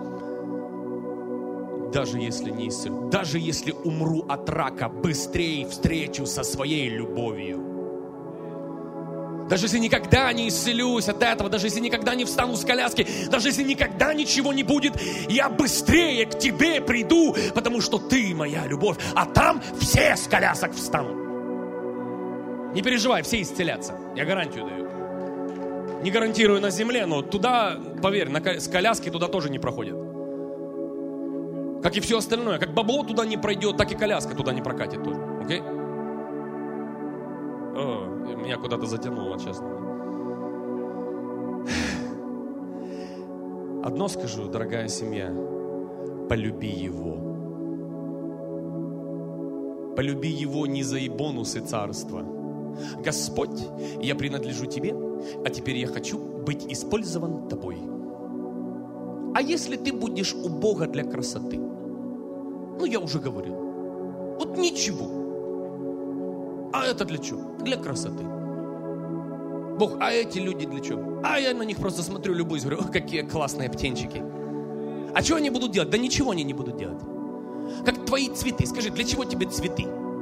даже если не исцелю, даже если умру от рака, быстрее встречу со своей любовью. Даже если никогда не исцелюсь от этого, даже если никогда не встану с коляски, даже если никогда ничего не будет, я быстрее к тебе приду, потому что ты моя любовь, а там все с колясок встанут. Не переживай, все исцелятся, я гарантию даю. Не гарантирую на земле, но туда, поверь, с коляски туда тоже не проходят. Как и все остальное, как бабло туда не пройдет, так и коляска туда не прокатит тоже, окей? Меня куда-то затянуло, честно. Одно скажу, дорогая семья: полюби Его. Полюби Его не за и бонусы царства. Господь, я принадлежу Тебе, а теперь я хочу быть использован Тобой. А если ты будешь у Бога для красоты? Ну, я уже говорил. Вот ничего. А это для чего? Для красоты. Бог, а эти люди для чего? А я на них просто смотрю, любуюсь, говорю: какие классные птенчики. А что они будут делать? Да ничего они не будут делать. Как твои цветы. Скажи, для чего тебе цветы?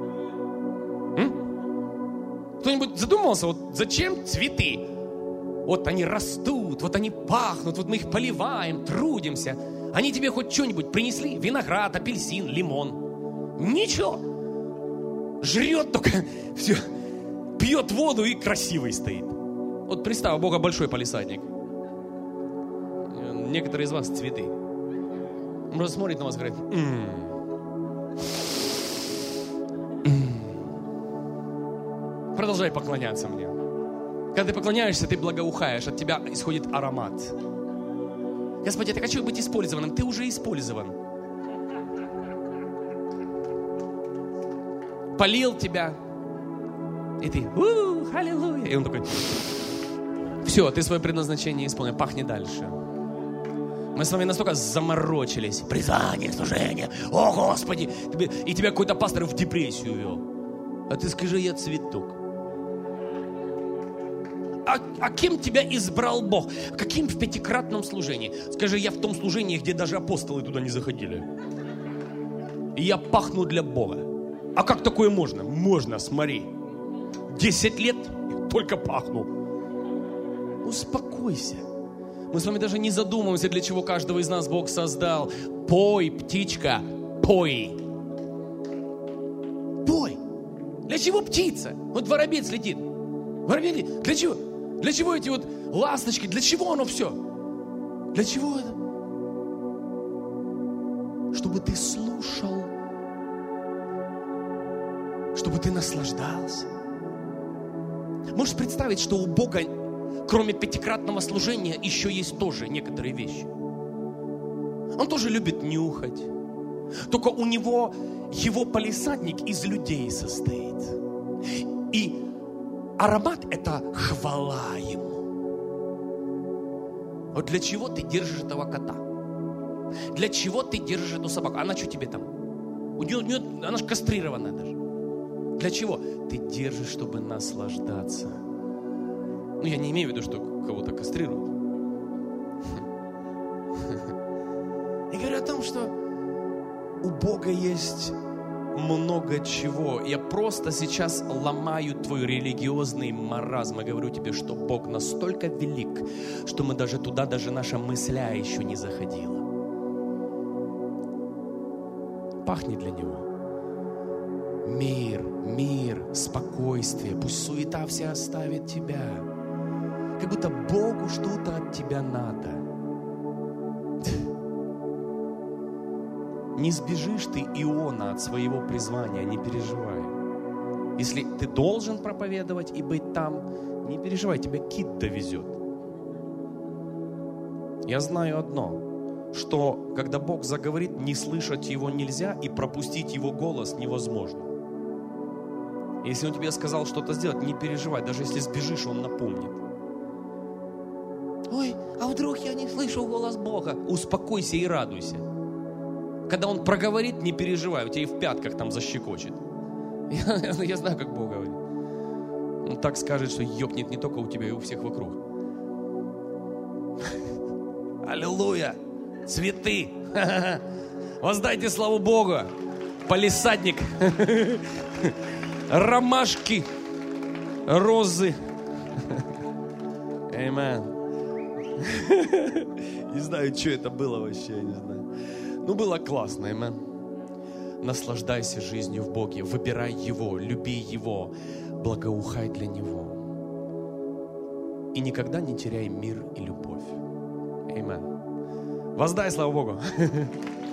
Кто-нибудь задумывался, вот зачем цветы? Вот они растут, вот они пахнут, вот мы их поливаем, трудимся. Они тебе хоть что-нибудь принесли? Виноград, апельсин, лимон? Ничего. Жрет только все, пьет воду и красивый стоит. Вот представь, у Бога большой палисадник. Некоторые из вас цветы. Он просто смотрит на вас и говорит: продолжай поклоняться мне. Когда ты поклоняешься, ты благоухаешь, от тебя исходит аромат. Господи, я хочу быть использованным. Ты уже использован. Полил тебя. И ты: аллилуйя. И он такой: все, ты свое предназначение исполнил. Пахни дальше. Мы с вами настолько заморочились. Призвание, служение. О, Господи. И тебя какой-то пастор в депрессию вел. А ты скажи: я цветок. А кем тебя избрал Бог? Каким в пятикратном служении? Скажи: я в том служении, где даже апостолы туда не заходили. И я пахну для Бога. А как такое можно? Можно, смотри. 10 лет и только пахну. Успокойся. Мы с вами даже не задумываемся, для чего каждого из нас Бог создал. Пой, птичка, пой. Пой. Для чего птица? Вот воробец летит. Воробей, для чего? Для чего эти вот ласточки? Для чего оно все? Для чего это? Чтобы ты слушал. Чтобы ты наслаждался. Можешь представить, что у Бога, кроме пятикратного служения, еще есть тоже некоторые вещи. Он тоже любит нюхать. Только у него его палисадник из людей состоит. И аромат – это хвала ему. Вот для чего ты держишь этого кота? Для чего ты держишь эту собаку? Она что тебе там? У нее, она же кастрированная даже. Для чего? Ты держишь, чтобы наслаждаться. Ну, я не имею в виду, что кого-то кастрируют. Я говорю о том, что у Бога есть много чего. Я просто сейчас ломаю твой религиозный маразм и говорю тебе, что Бог настолько велик, что мы даже туда, даже наша мысля еще не заходила. Пахни для Него. Мир, спокойствие. Пусть суета вся оставит тебя. Как будто Богу что-то от тебя надо. Не сбежишь ты, Иона, от своего призвания, не переживай. Если ты должен проповедовать и быть там, не переживай, тебя кит довезет. Я знаю одно, что когда Бог заговорит, не слышать Его нельзя и пропустить Его голос невозможно. Если Он тебе сказал что-то сделать, не переживай, даже если сбежишь, Он напомнит. Ой, а вдруг я не слышу голос Бога? Успокойся и радуйся. Когда Он проговорит, не переживай, у тебя и в пятках там защекочет. Я знаю, как Бог говорит. Он так скажет, что ёкнет не только у тебя, и у всех вокруг. Аллилуйя. Цветы. Воздайте славу Богу. Палисадник. Ромашки. Розы. Аминь. Не знаю, что это было вообще, я не знаю. Ну, было классно, аминь. Наслаждайся жизнью в Боге. Выбирай Его, люби Его, благоухай для Него. И никогда не теряй мир и любовь. Аминь. Воздай славу Богу.